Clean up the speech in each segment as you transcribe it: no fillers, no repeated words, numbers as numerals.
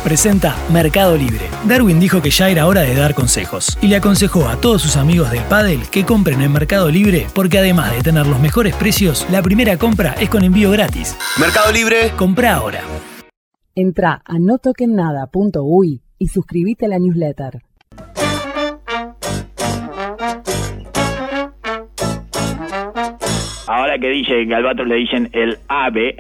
presenta Mercado Libre. Darwin dijo que ya era hora de dar consejos y le aconsejó a todos sus amigos del pádel que compren en Mercado Libre porque además de tener los mejores precios, la primera compra es con envío gratis. Mercado Libre. Comprá ahora. Entrá a notokennada.uy y suscríbete a la newsletter. Ahora que dice que al Albatros le dicen el ave,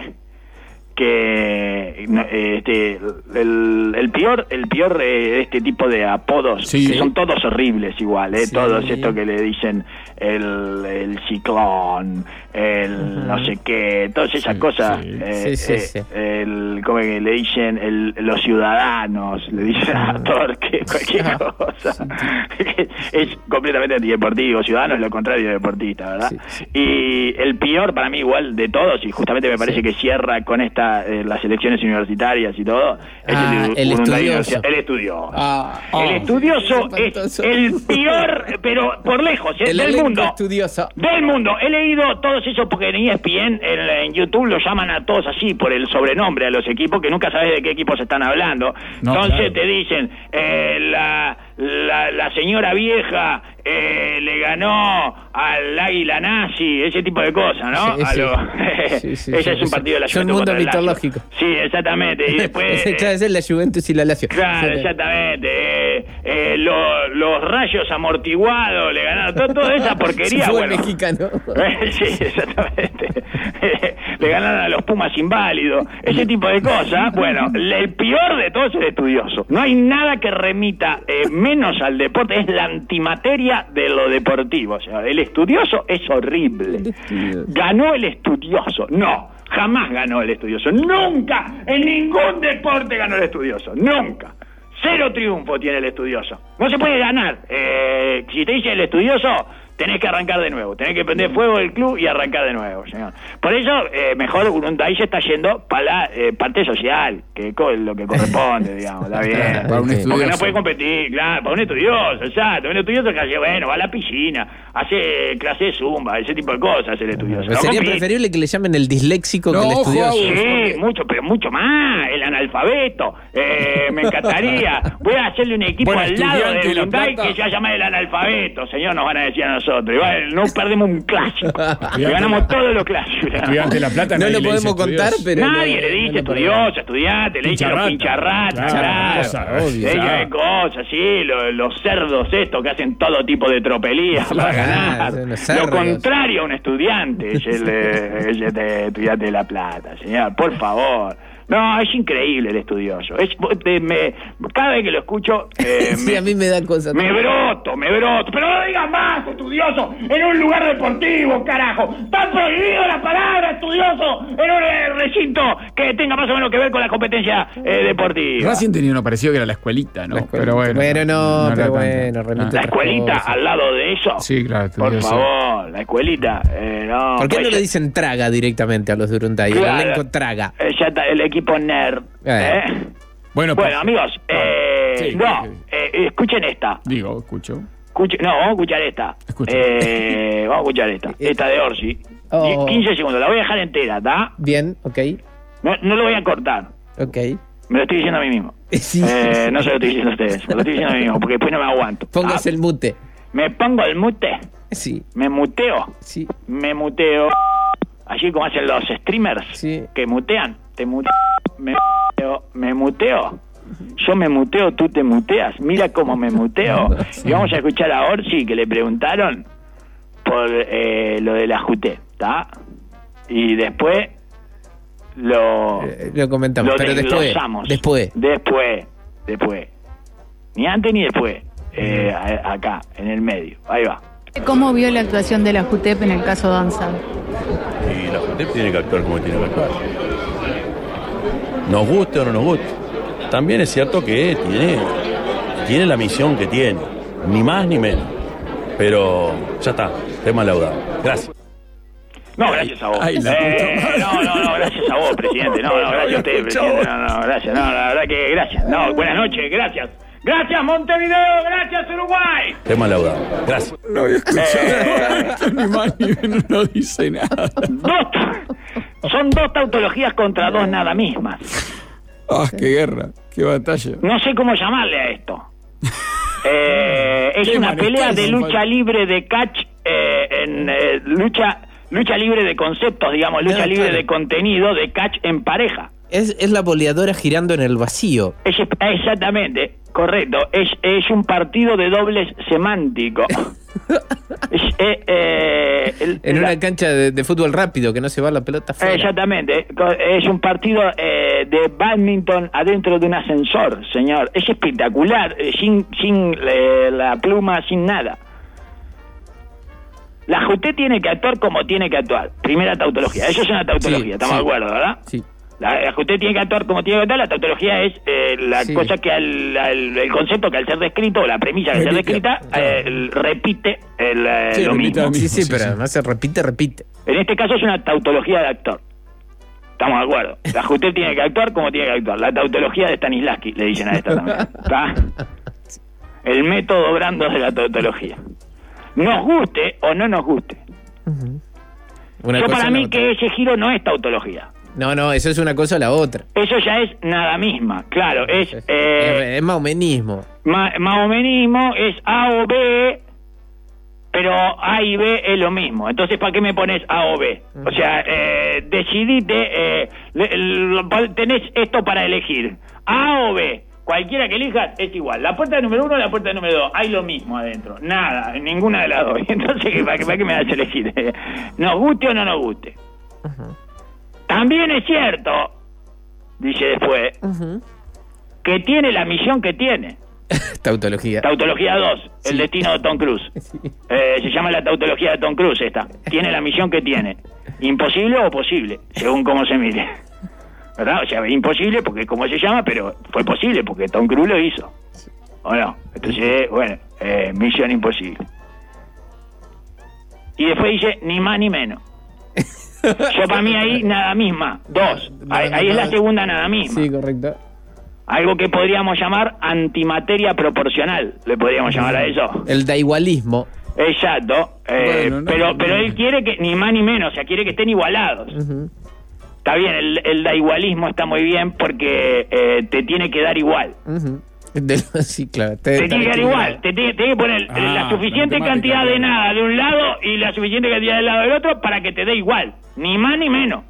que el peor de este tipo de apodos, sí, que son todos horribles igual, sí. Todos estos que le dicen el ciclón, el no sé qué, todas esas cosas, sí. como que le dicen los ciudadanos, le dicen a Torque cualquier cosa, es completamente antideportivo. Ciudadano es lo contrario de deportista, ¿verdad? Sí. Y el peor para mí igual de todos, y justamente me parece que cierra con las elecciones universitarias y todo, es el estudioso. El estudioso. El estudioso es el peor, pero por lejos, del mundo. Estudioso. Del mundo. He leído todos esos porque en ESPN, en YouTube, lo llaman a todos así por el sobrenombre a los equipos, que nunca sabes de qué equipos están hablando. No, entonces claro. te dicen, la señora vieja le ganó al águila nazi, ese tipo de cosas, ¿no? Ese es un partido de la Juventus. Es un mundo contra el Lazio. mitológico. Sí, exactamente. Y después es la Juventus y la Lazio. Claro, exactamente. Los rayos amortiguados le ganaron toda esa porquería. Fue bueno. mexicano. Sí, exactamente. Le ganaron a los Pumas inválidos. Ese tipo de cosas. Bueno, el peor de todos es el estudioso. No hay nada que remita menos al deporte. Es la antimateria de lo deportivo. O sea, el estudioso es horrible. Ganó el estudioso. No. Jamás ganó el estudioso. Nunca, en ningún deporte ganó el estudioso. Nunca. 0 triunfo tiene el estudioso. No se puede ganar. Si te dice el estudioso, tenés que arrancar de nuevo. Tenés que prender fuego el club y arrancar de nuevo, señor. Por eso, mejor Urunday se está yendo para la parte social, que es lo que corresponde, digamos. Está bien. Para un estudioso. Porque no puede competir, claro, para un estudioso, exacto. Un estudioso que hace, bueno, va a la piscina, hace clase de zumba, ese tipo de cosas, el estudioso. Pero sería preferible que le llamen el disléxico que el estudioso. Sí, mucho más. El analfabeto. Me encantaría. Voy a hacerle un equipo al lado de Urunday que se va a llamar el analfabeto, señor, nos van a decir a nosotros. Igual, no perdemos un clásico. Le ganamos todos los clásicos. Estudiante de La Plata. No lo podemos contar, pero nadie le dice estudioso, estudiante, le dicen los pincharratas, claro. Ella cosas, sí, los cerdos estos que hacen todo tipo de tropelías para ganar. Lo contrario a un estudiante, es el estudiante de La Plata, señor, por favor. No, es increíble el estudioso. Cada vez que lo escucho, sí, a mí me da cosas. Me broto. Pero no digas más, estudioso, en un lugar deportivo, carajo. Está prohibido la palabra estudioso en un recinto que tenga más o menos que ver con la competencia deportiva. Racing tenía uno parecido que era la escuelita, ¿no? Pero bueno. Remite ¿La escuelita al lado de eso? Sí, claro. Por favor, la escuelita. No. ¿Por qué no le dicen traga directamente a los de Urunday? Claro. El elenco traga. Ya está, el equipo nerd. Bueno, amigos, escuchen esta. Escucho. Vamos a escuchar esta. Vamos a escuchar esta. Esta de Orsi. 15 segundos, la voy a dejar entera, ¿está? Bien, ok. No lo voy a cortar. Ok. Me lo estoy diciendo a mí mismo. Sí. No se lo estoy diciendo a ustedes, me lo estoy diciendo a mí mismo, porque después no me aguanto. Póngase el mute. ¿Me pongo el mute? Sí. ¿Me muteo? Sí. Me muteo. Así como hacen los streamers, sí, que mutean. Te muteo. Me muteo. Yo me muteo, tú te muteas. Mira cómo me muteo. Sí. Y vamos a escuchar a Orsi, que le preguntaron por lo de la JUTE, ¿está? Y después lo comentamos, pero después. Ni antes ni después. Acá, en el medio. Ahí va. ¿Cómo vio la actuación de la JUTEP en el caso Danza? Y la JUTEP tiene que actuar como tiene que actuar. Nos guste o no nos guste. También es cierto que tiene la misión que tiene. Ni más ni menos. Pero ya está, tema laudado. Gracias. No, gracias a vos. No, gracias a vos, presidente. No, gracias a usted, presidente. No, gracias. No, la verdad que gracias. No, buenas noches, gracias. Gracias, Montevideo. Gracias, Uruguay. Tema laudado. Gracias. No había escuchado. Ni más ni menos no dice nada. Son dos tautologías contra dos nada mismas. Qué guerra, qué batalla. No sé cómo llamarle a esto. Es una pelea de lucha libre de catch, lucha libre de conceptos, digamos, lucha libre de contenido, de catch en pareja. Es la boleadora girando en el vacío. Exactamente, correcto. Es un partido de dobles semántico. En una cancha de fútbol rápido, que no se va la pelota fuera. Exactamente. Es un partido de badminton adentro de un ascensor, señor. Es espectacular, sin la pluma, sin nada. La JUTE tiene que actuar como tiene que actuar. Primera tautología. Eso es una tautología, estamos de acuerdo, ¿verdad? Sí. La JUTE tiene que actuar como tiene que actuar. La tautología es cosa que el concepto que al ser descrito, la premisa que al ser descrita, repite lo mismo. Sí, pero además se repite. En este caso es una tautología de actor. Estamos de acuerdo. La JUTE tiene que actuar como tiene que actuar. La tautología de Stanislavski, le dicen a esta también. ¿Está? El método Brandos de la tautología. Nos guste o no nos guste. Yo para mí que ese giro no es tautología. No, eso es una cosa o la otra. Eso ya es nada misma, claro. Es maomenismo. Maomenismo es A o B, pero A y B es lo mismo. Entonces, ¿para qué me pones A o B? O sea, decidite, tenés esto para elegir. A o B. Cualquiera que elijas es igual. La puerta número 1 o la puerta número 2. Hay lo mismo adentro. Nada, ninguna de las dos. Entonces, ¿para qué me das a elegir? ¿Nos guste o no nos guste? También es cierto, dice después, que tiene la misión que tiene. Tautología 2, el destino de Tom Cruise. Se llama la tautología de Tom Cruise esta. Tiene la misión que tiene. Imposible o posible, según cómo se mire. ¿Verdad? O sea, imposible porque como se llama, pero fue posible porque Tom Cruise lo hizo. ¿O no? Entonces, bueno, misión imposible. Y después dice, ni más ni menos. Yo para mí ahí nada misma, 2. Ahí es la segunda nada misma. Sí, correcto. Algo que podríamos llamar antimateria proporcional, le podríamos llamar a eso. El daigualismo. Exacto, pero él quiere que ni más ni menos, o sea, quiere que estén igualados. Está bien, el daigualismo está muy bien porque te tiene que dar igual. Sí, claro. Te tiene que dar igual, te tiene que poner la suficiente cantidad de nada de un lado y la suficiente cantidad del lado del otro para que te dé igual, ni más ni menos.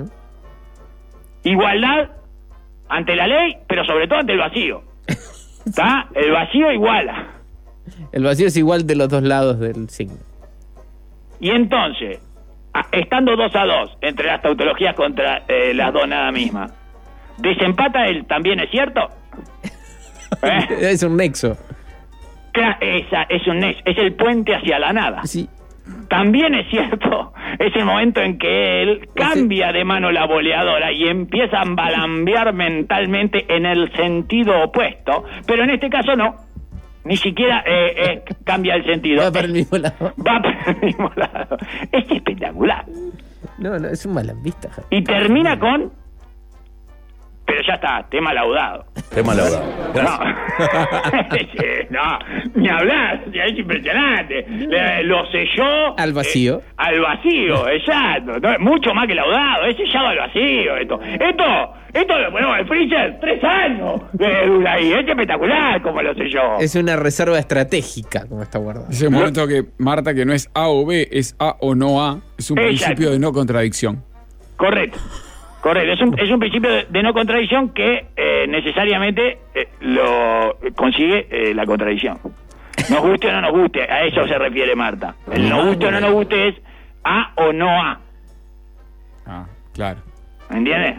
Igualdad ante la ley, pero sobre todo ante el vacío. ¿Está? El vacío iguala. El vacío es igual de los dos lados del signo. Y entonces, estando 2-2 entre las tautologías contra las dos nada misma, ¿desempata él también, es cierto? Es un nexo. Claro, es un nexo, es el puente hacia la nada. Sí. También es cierto, es el momento en que él cambia de mano la boleadora y empieza a embalambear mentalmente en el sentido opuesto, pero en este caso no, ni siquiera cambia el sentido. Va para el mismo lado. Es espectacular. No, es un malambista. Y termina con... Pero ya está, tema laudado. Gracias. No, ni hablar, es impresionante. Lo selló al vacío. Al vacío, exacto. No, mucho más que laudado, es sellado al vacío. Esto lo ponemos en freezer 3 años. Dura ahí, es espectacular como lo selló. Es una reserva estratégica como está guardado. Es el momento que, Marta, que no es A o B, es A o no A. Es un principio de no contradicción. Correcto, es un principio de no contradicción que necesariamente lo consigue la contradicción. Nos guste o no nos guste, a eso se refiere Marta. El no guste o no nos guste es A o no A. Claro. ¿Me entiendes?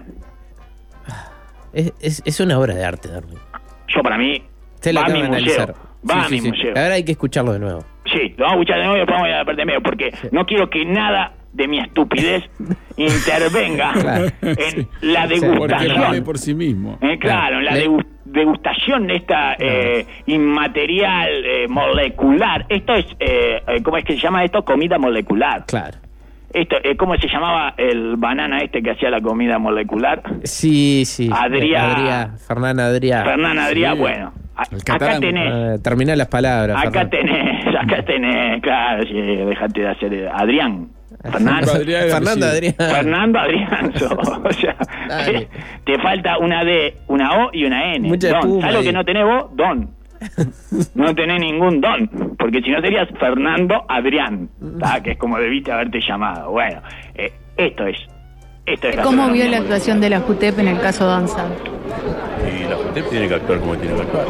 Es una obra de arte, Darwin. Yo para mí, va a mi museo. Va a mi museo. Ahora hay que escucharlo de nuevo. Sí, lo vamos a escuchar de nuevo y después vamos a ir a la parte de medio, porque no quiero que nada de mi estupidez intervenga en la degustación. Por sí mismo. Claro, en la degustación de esta inmaterial molecular. Esto es, ¿cómo es que se llama esto? Comida molecular. Claro. Esto, ¿cómo se llamaba el banana que hacía la comida molecular? Sí. Fernán Adrià. Sí. Bueno. Acá tenés. Terminá las palabras. Acá tenés, claro, sí, dejate de hacer Adrián. Fernando Adrián. Fernando Adrianzo. O sea, te falta una D, una O y una N. Mucha Don. espuma ¿Sabes lo ahí. que no tenés vos? Don. No tenés ningún don, porque si no serías Fernando Adrián, que es como debiste haberte llamado. Bueno, esto es ¿Cómo vio la actuación de la JUTEP en el caso Danza? Y la JUTEP tiene que actuar como tiene que actuar.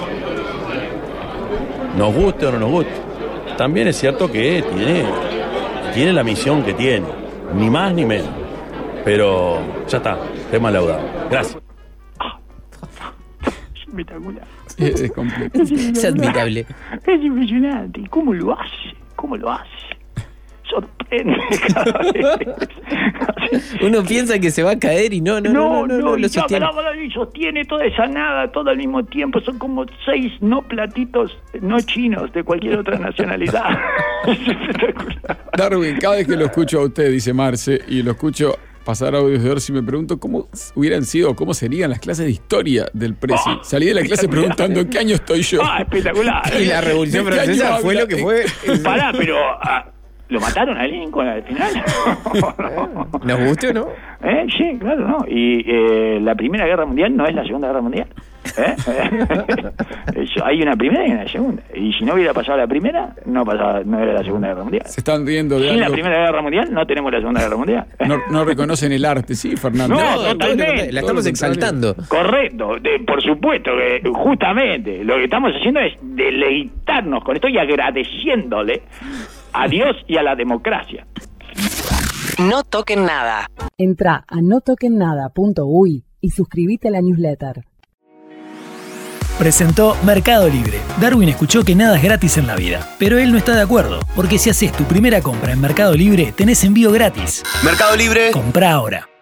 Nos guste o no nos guste. También es cierto que tiene la misión que tiene, ni más ni menos. Pero ya está, tema laudado. Gracias. Es espectacular. Es complejo. Es admirable. Es impresionante. ¿Y cómo lo hace? Sorprende cada vez. Uno piensa que se va a caer y no lo sostiene. Y sostiene toda esa nada todo al mismo tiempo. Son como 6 no platitos no chinos de cualquier otra nacionalidad. Es espectacular. Darwin, cada vez que lo escucho a usted, dice Marce, y lo escucho pasar audios de Orsi, me pregunto cómo hubieran sido, cómo serían las clases de historia del Presi. Salí de la clase preguntando ¿en qué año estoy yo? Espectacular. Y la Revolución ¿De qué Francesa año fue habla? lo que fue. Pará, pero ¿lo mataron a Lincoln al final? ¿Nos guste o no? Sí, claro, ¿no? Y la Primera Guerra Mundial no es la Segunda Guerra Mundial. Hay una primera y una segunda. Y si no hubiera pasado la primera, no era la Segunda Guerra Mundial. Se están riendo de Sin la algo. Primera Guerra Mundial no tenemos la Segunda Guerra Mundial. No reconocen el arte, ¿sí, Fernando? No, totalmente. La estamos exaltando. Correcto, por supuesto que justamente lo que estamos haciendo es deleitarnos con esto y agradeciéndole a Dios y a la democracia. No toquen nada. Entra a notokennada.uy y suscríbete a la newsletter. Presentó Mercado Libre. Darwin escuchó que nada es gratis en la vida, pero él no está de acuerdo, porque si haces tu primera compra en Mercado Libre, tenés envío gratis. Mercado Libre. Comprá ahora.